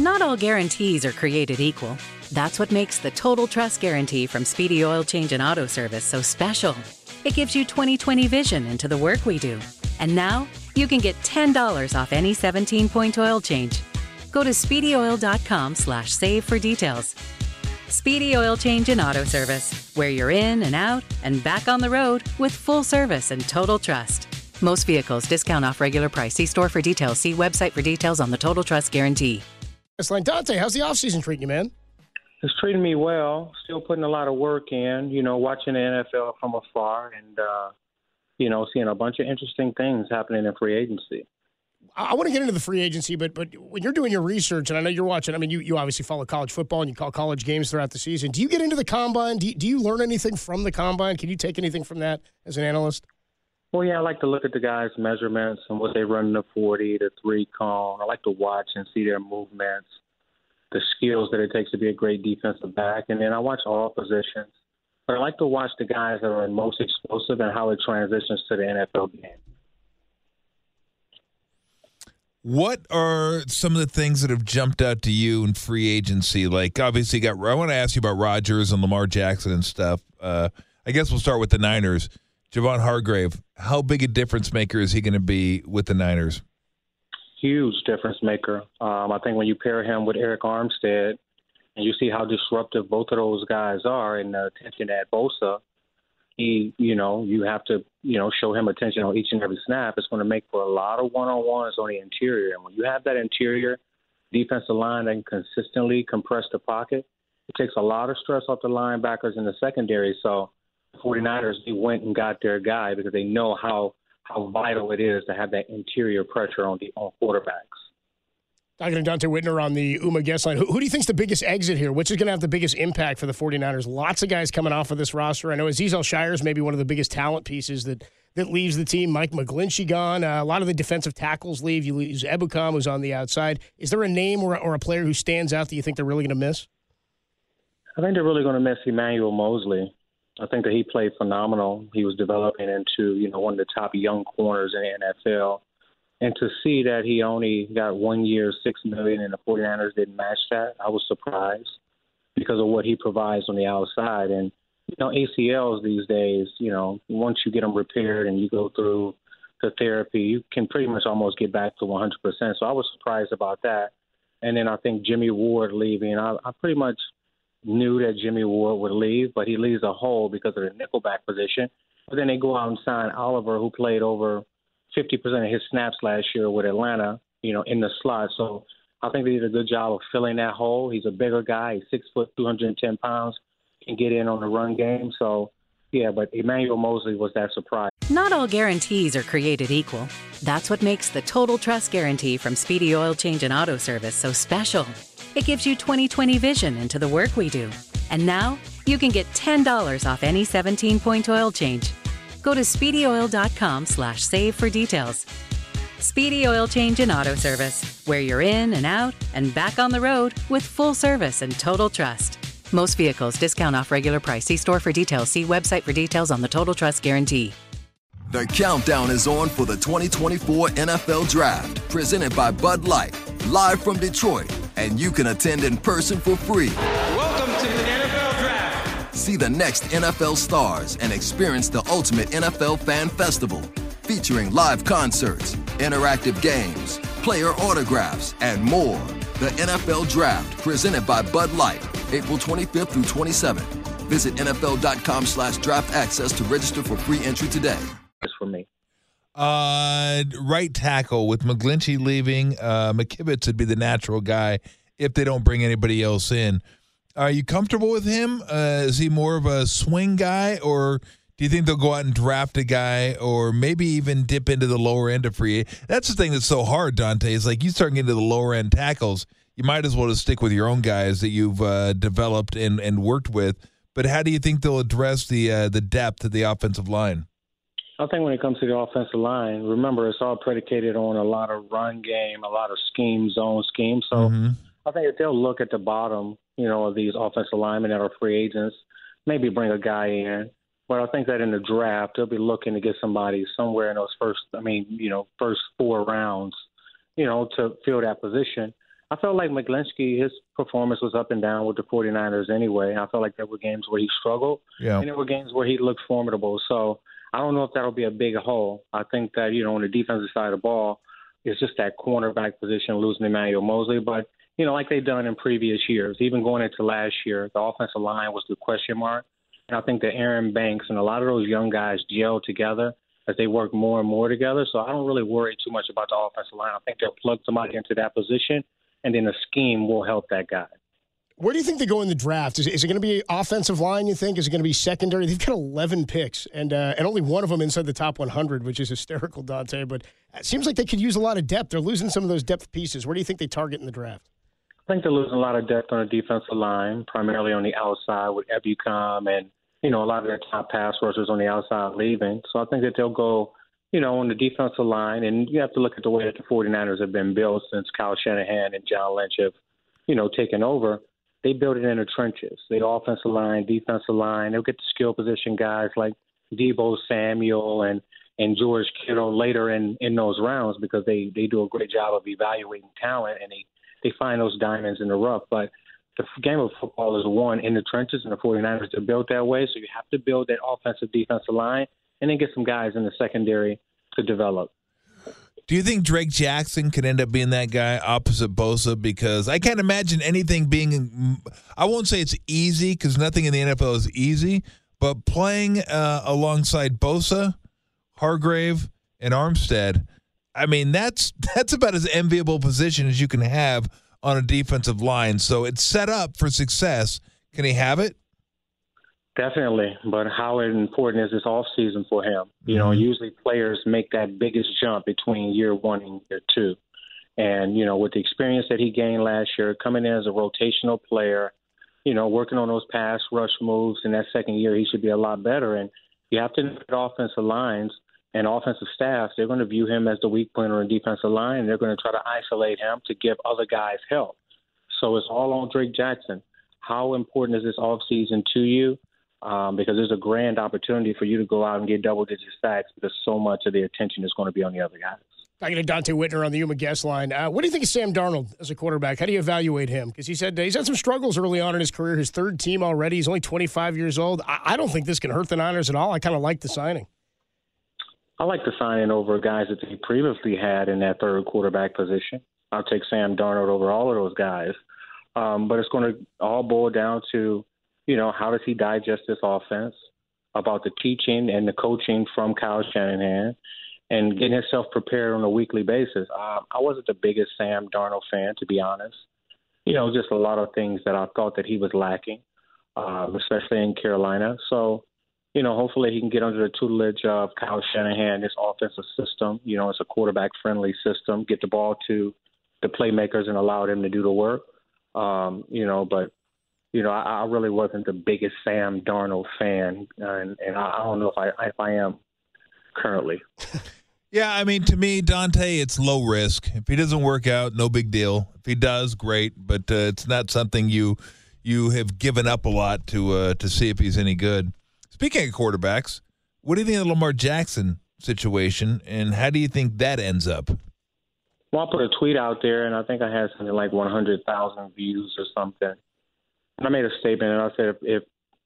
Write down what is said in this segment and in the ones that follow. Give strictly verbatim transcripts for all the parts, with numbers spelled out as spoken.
Not all guarantees are created equal. That's what makes the Total Trust Guarantee from Speedy Oil Change and Auto Service so special. It gives you twenty twenty vision into the work we do. And now, you can get ten dollars off any seventeen-point oil change. Go to speedyoil.com slash save for details. Speedy Oil Change and Auto Service, where you're in and out and back on the road with full service and total trust. Most vehicles, discount off regular price. See store for details. See website for details on the Total Trust Guarantee. It's like, Dante, how's the offseason treating you, man? It's treating me well. Still putting a lot of work in, you know, watching the N F L from afar and, uh, you know, seeing a bunch of interesting things happening in free agency. I want to get into the free agency, but but when you're doing your research, and I know you're watching, I mean, you, you obviously follow college football and you call college games throughout the season. Do you get into the combine? Do you, do you learn anything from the combine? Can you take anything from that as an analyst? Well, yeah, I like to look at the guys' measurements and what they run in the forty, the three cone. I like to watch and see their movements, the skills that it takes to be a great defensive back. And then I watch all positions. But I like to watch the guys that are most explosive and how it transitions to the N F L game. What are some of the things that have jumped out to you in free agency? Like, obviously, you got. I want to ask you about Rodgers and Lamar Jackson and stuff. Uh, I guess we'll start with the Niners. Javon Hargrave, how big a difference maker is he going to be with the Niners? Huge difference maker. Um, I think when you pair him with Eric Armstead and you see how disruptive both of those guys are and the attention at Bosa, he, you know, you have to, you know, show him attention on each and every snap. It's going to make for a lot of one-on-ones on the interior. And when you have that interior defensive line that can consistently compress the pocket, it takes a lot of stress off the linebackers in the secondary. So the 49ers, they went and got their guy because they know how how vital it is to have that interior pressure on the on quarterbacks. Talking to Dante Whitner on the Uma guest line. Who, who do you think's the biggest exit here? Which is going to have the biggest impact for the 49ers? Lots of guys coming off of this roster. I know Azeez Al-Shire is maybe one of the biggest talent pieces that, that leaves the team. Mike McGlinchey gone. Uh, a lot of the defensive tackles leave. You lose Ebukam, who's on the outside. Is there a name or, or a player who stands out that you think they're really going to miss? I think they're really going to miss Emmanuel Mosley. I think that he played phenomenal. He was developing into, you know, one of the top young corners in the N F L. And to see that he only got one year, six million dollars, and the 49ers didn't match that, I was surprised because of what he provides on the outside. And, you know, A C Ls these days, you know, once you get them repaired and you go through the therapy, you can pretty much almost get back to one hundred percent. So I was surprised about that. And then I think Jimmy Ward leaving, I, I pretty much knew that Jimmy Ward would leave, but he leaves a hole because of the nickelback position. But then they go out and sign Oliver, who played over fifty percent of his snaps last year with Atlanta, you know, in the slot. So I think they did a good job of filling that hole. He's a bigger guy. He's six foot, two hundred ten pounds, can get in on the run game. So, yeah, but Emmanuel Mosley was that surprise. Not all guarantees are created equal. That's what makes the Total Trust Guarantee from Speedy Oil Change and Auto Service so special. It gives you twenty twenty vision into the work we do. And now, you can get ten dollars off any seventeen-point oil change. Go to speedyoil.com slash save for details. Speedy Oil Change and Auto Service, where you're in and out and back on the road with full service and total trust. Most vehicles, discount off regular price. See store for details. See website for details on the Total Trust Guarantee. The countdown is on for the twenty twenty-four N F L Draft, presented by Bud Light, live from Detroit, and you can attend in person for free. Welcome to the N F L Draft. See the next N F L stars and experience the ultimate N F L fan festival, featuring live concerts, interactive games, player autographs, and more. The N F L Draft, presented by Bud Light, April twenty-fifth through twenty-seventh. Visit nfl.com slash draft access to register for free entry today. That's for me. Uh, right tackle with McGlinchey leaving, uh, McKivitz would be the natural guy if they don't bring anybody else in. Are you comfortable with him? Uh, is he more of a swing guy, or do you think they'll go out and draft a guy, or maybe even dip into the lower end of free? That's the thing that's so hard, Dante. Is like you start getting into the lower end tackles, you might as well just stick with your own guys that you've uh, developed and, and worked with. But how do you think they'll address the uh, the depth of the offensive line? I think when it comes to the offensive line, remember, it's all predicated on a lot of run game, a lot of scheme, zone scheme. So Mm-hmm. I think if they'll look at the bottom, you know, of these offensive linemen that are free agents, maybe bring a guy in. But I think that in the draft, they'll be looking to get somebody somewhere in those first, I mean, you know, first four rounds, you know, to fill that position. I felt like McGlinchey, his performance was up and down with the 49ers anyway. I felt like there were games where he struggled, Yeah. and there were games where he looked formidable. So I don't know if that'll be a big hole. I think that, you know, on the defensive side of the ball, it's just that cornerback position, losing Emmanuel Mosley. But, you know, like they've done in previous years, even going into last year, the offensive line was the question mark. And I think that Aaron Banks and a lot of those young guys gel together as they work more and more together. So I don't really worry too much about the offensive line. I think they'll plug somebody into that position, and then the scheme will help that guy. Where do you think they go in the draft? Is it, is it going to be offensive line, you think? Is it going to be secondary? They've got eleven picks, and uh, and only one of them inside the top one hundred, which is hysterical, Dante. But it seems like they could use a lot of depth. They're losing some of those depth pieces. Where do you think they target in the draft? I think they're losing a lot of depth on the defensive line, primarily on the outside with Ebukam and, you know, a lot of their top pass rushers on the outside leaving. So I think that they'll go, you know, on the defensive line. And you have to look at the way that the 49ers have been built since Kyle Shanahan and John Lynch have, you know, taken over. They build it in the trenches. The offensive line, defensive line. They'll get the skill position guys like Deebo Samuel and, and George Kittle later in, in those rounds because they, they do a great job of evaluating talent, and they, they find those diamonds in the rough. But the game of football is won in the trenches, and the 49ers are built that way. So you have to build that offensive, defensive line and then get some guys in the secondary to develop. Do you think Drake Jackson could end up being that guy opposite Bosa? Because I can't imagine anything being – I won't say it's easy because nothing in the N F L is easy, but playing uh, alongside Bosa, Hargrave, and Armstead, I mean, that's that's about as enviable position as you can have on a defensive line. So it's set up for success. Can he have it? Definitely, but how important is this offseason for him? You know, Mm-hmm. usually players make that biggest jump between year one and year two. And, you know, with the experience that he gained last year, coming in as a rotational player, you know, working on those pass rush moves in that second year, he should be a lot better. And you have to look at offensive lines and offensive staffs. They're going to view him as the weak point on the defensive line, and they're going to try to isolate him to give other guys help. So it's all on Drake Jackson. How important is this offseason to you? Um, because there's a grand opportunity for you to go out and get double-digit sacks because so much of the attention is going to be on the other guys. Talking to Dante Whitner on the Yuma guest line. Uh, what do you think of Sam Darnold as a quarterback? How do you evaluate him? Because he said uh, he's had some struggles early on in his career. His third team already. He's only twenty-five years old. I, I don't think this can hurt the Niners at all. I kind of like the signing. I like the signing over guys that they previously had in that third quarterback position. I'll take Sam Darnold over all of those guys. Um, but it's going to all boil down to, you know, how does he digest this offense, about the teaching and the coaching from Kyle Shanahan, and getting himself prepared on a weekly basis. Um, I wasn't the biggest Sam Darnold fan, to be honest. You know, just a lot of things that I thought that he was lacking, um, especially in Carolina. So, you know, hopefully he can get under the tutelage of Kyle Shanahan, this offensive system. You know, it's a quarterback-friendly system. Get the ball to the playmakers and allow them to do the work. Um, you know, but You know, I, I really wasn't the biggest Sam Darnold fan, and, and I, I don't know if I if I am currently. Yeah, I mean, to me, Dante, it's low risk. If he doesn't work out, no big deal. If he does, great, but uh, it's not something you you have given up a lot to uh, to see if he's any good. Speaking of quarterbacks, what do you think of the Lamar Jackson situation, and how do you think that ends up? Well, I put a tweet out there, and I think I had something like one hundred thousand views or something. And I made a statement, and I said, if, if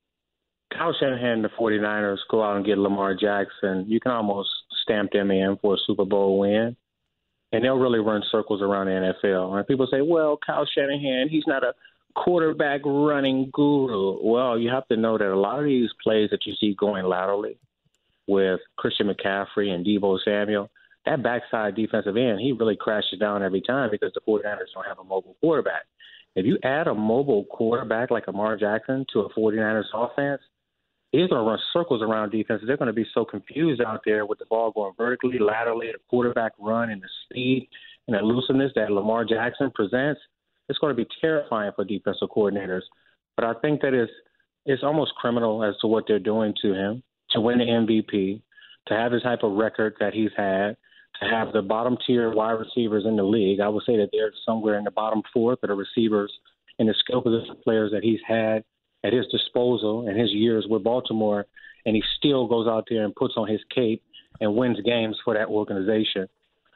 Kyle Shanahan and the 49ers go out and get Lamar Jackson, you can almost stamp them in for a Super Bowl win. And they'll really run circles around the N F L. And people say, well, Kyle Shanahan, he's not a quarterback running guru. Well, you have to know that a lot of these plays that you see going laterally with Christian McCaffrey and Deebo Samuel, that backside defensive end, he really crashes down every time because the 49ers don't have a mobile quarterback. If you add a mobile quarterback like Lamar Jackson to a 49ers offense, he's going to run circles around defenses. They're going to be so confused out there with the ball going vertically, laterally, the quarterback run, and the speed and the elusiveness that Lamar Jackson presents. It's going to be terrifying for defensive coordinators. But I think that it's, it's almost criminal as to what they're doing to him, to win the M V P, to have the type of record that he's had, to have the bottom-tier wide receivers in the league. I would say that they're somewhere in the bottom fourth of the receivers in the skill position players that he's had at his disposal in his years with Baltimore, and he still goes out there and puts on his cape and wins games for that organization.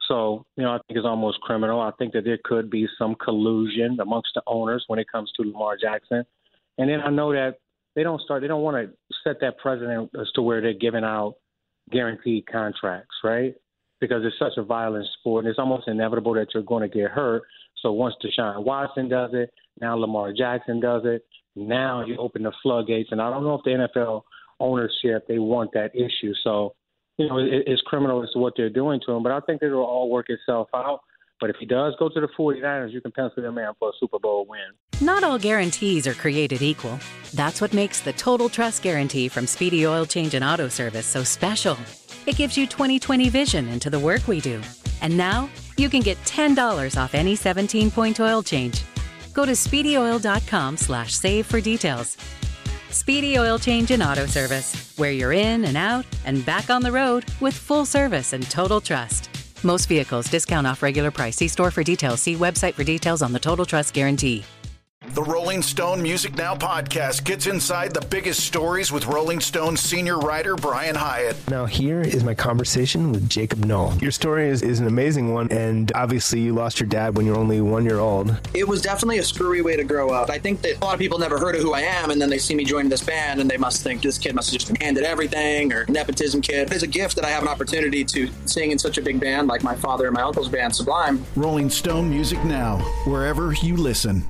So, you know, I think it's almost criminal. I think that there could be some collusion amongst the owners when it comes to Lamar Jackson. And then I know that they don't start, they don't want to set that precedent as to where they're giving out guaranteed contracts, right? Because it's such a violent sport, and it's almost inevitable that you're going to get hurt. So once Deshaun Watson does it, now Lamar Jackson does it, now you open the floodgates. And I don't know if the N F L ownership, they want that issue. So, you know, it, it's criminal as to what they're doing to him, but I think it'll all work itself out. But if he does go to the forty-niners, you can pencil him in for a Super Bowl win. Not all guarantees are created equal. That's what makes the Total Trust Guarantee from Speedy Oil Change and Auto Service so special. It gives you twenty twenty vision into the work we do. And now you can get ten dollars off any seventeen-point oil change. Go to speedyoil.com slash save for details. Speedy Oil Change and Auto Service, where you're in and out and back on the road with full service and total trust. Most vehicles, discount off regular price. See store for details. See website for details on the Total Trust Guarantee. The Rolling Stone Music Now podcast gets inside the biggest stories with Rolling Stone senior writer Brian Hyatt. Now here is my conversation with Jacob Noll. Your story is, is an amazing one, and obviously you lost your dad when you were only one year old. It was definitely a screwy way to grow up. I think that a lot of people never heard of who I am, and then they see me join this band, and they must think this kid must have just been handed everything, or nepotism kid. It's a gift that I have an opportunity to sing in such a big band like my father and my uncle's band, Sublime. Rolling Stone Music Now, wherever you listen.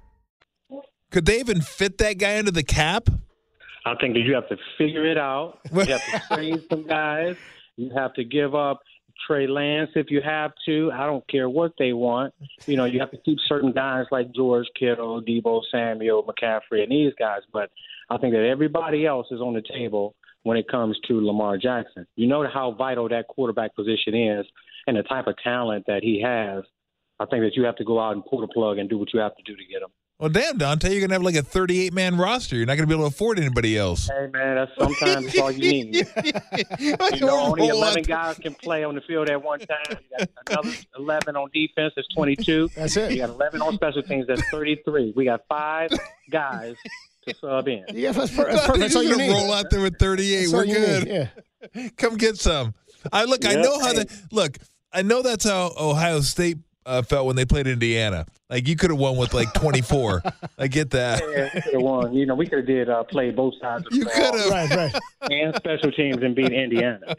Could they even fit that guy into the cap? I think that you have to figure it out. You have to trade some guys. You have to give up Trey Lance if you have to. I don't care what they want. You know, you have to keep certain guys like George Kittle, Deebo Samuel, McCaffrey, and these guys. But I think that everybody else is on the table when it comes to Lamar Jackson. You know how vital that quarterback position is and the type of talent that he has. I think that you have to go out and pull the plug and do what you have to do to get him. Well, damn, Dante, you're going to have like a thirty-eight man roster. You're not going to be able to afford anybody else. Hey, man, that's sometimes that's all you need. You know, only eleven guys can play on the field at one time. You got another eleven on defense. That's twenty-two. That's it. You got eleven on special teams. That's thirty-three. We got five guys to sub in. Yeah, that's, per- that's perfect. That's all you need. Roll out there with thirty-eight. That's We're all you good. need, yeah. Come get some. I look. I Yep. know how that. Look, I know that's how Ohio State uh, felt when they played Indiana. Like you could have won with like twenty-four. I get that. Yeah, we could have won. You know, we could have did uh, play both sides of the You ball could have. Right, right. and special teams and beat Indiana.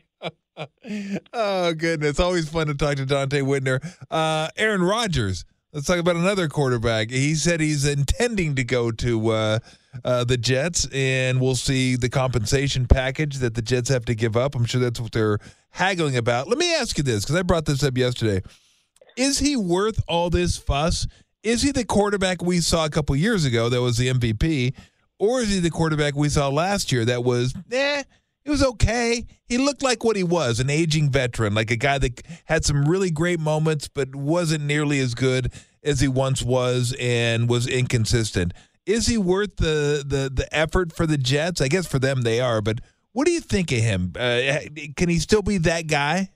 Oh goodness, always fun to talk to Dante Whitner. Uh, Aaron Rodgers. Let's talk about another quarterback. He said he's intending to go to uh, uh, the Jets, and we'll see the compensation package that the Jets have to give up. I'm sure that's what they're haggling about. Let me ask you this, because I brought this up yesterday. Is he worth all this fuss? Is he the quarterback we saw a couple years ago that was the M V P? Or is he the quarterback we saw last year that was, eh, it was okay. He looked like what he was, an aging veteran, like a guy that had some really great moments but wasn't nearly as good as he once was and was inconsistent. Is he worth the, the, the effort for the Jets? I guess for them they are, but what do you think of him? Uh, can he still be that guy?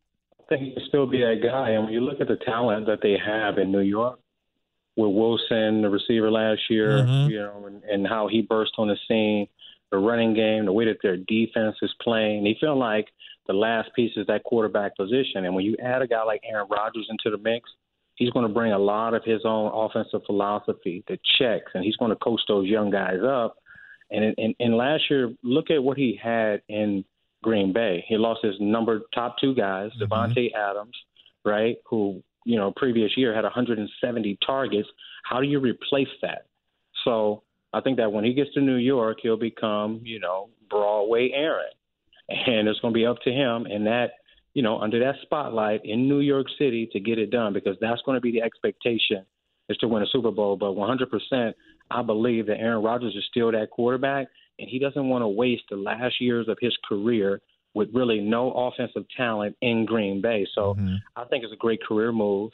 I think he can still be that guy. And when you look at the talent that they have in New York, with Wilson, the receiver last year, Mm-hmm. you know, and, and how he burst on the scene, the running game, the way that their defense is playing, they feel like the last piece is that quarterback position. And when you add a guy like Aaron Rodgers into the mix, he's going to bring a lot of his own offensive philosophy, the checks, and he's going to coach those young guys up. And, and, and last year, look at what he had in Green Bay. He lost his number top two guys, mm-hmm. Devontae Adams, right, who, you know, previous year had one hundred seventy targets. How do you replace that? So I think that when he gets to New York, he'll become, you know, Broadway Aaron. And it's going to be up to him and that, you know, under that spotlight in New York City to get it done, because that's going to be the expectation is to win a Super Bowl. But one hundred percent, I believe that Aaron Rodgers is still that quarterback, and he doesn't want to waste the last years of his career with really no offensive talent in Green Bay. So mm-hmm. I think it's a great career move.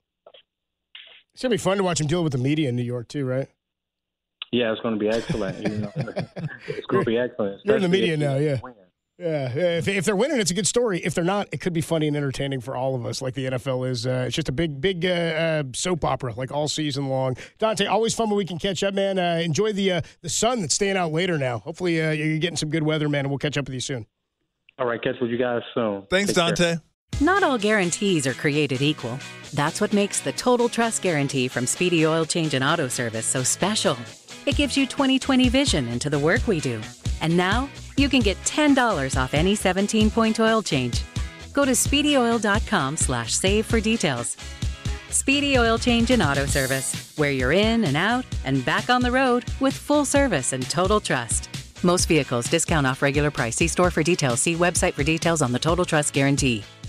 It's going to be fun to watch him deal with the media in New York, too, right? Yeah, it's going to be excellent. You know? It's going to be excellent. You're in the media now, yeah. Win. Yeah, if, if they're winning, it's a good story. If they're not, it could be funny and entertaining for all of us, like the N F L is. Uh, it's just a big, big uh, uh, soap opera, like all season long. Dante, always fun when we can catch up, man. Uh, enjoy the uh, the sun that's staying out later now. Hopefully uh, you're getting some good weather, man, and we'll catch up with you soon. All right, catch with you guys soon. Thanks, Take Dante. care. Not all guarantees are created equal. That's what makes the Total Trust Guarantee from Speedy Oil Change and Auto Service so special. It gives you twenty twenty vision into the work we do. And now, you can get ten dollars off any seventeen-point oil change. Go to speedyoil.com slash save for details. Speedy Oil Change and Auto Service, where you're in and out and back on the road with full service and total trust. Most vehicles discount off regular price. See store for details. See website for details on the Total Trust Guarantee.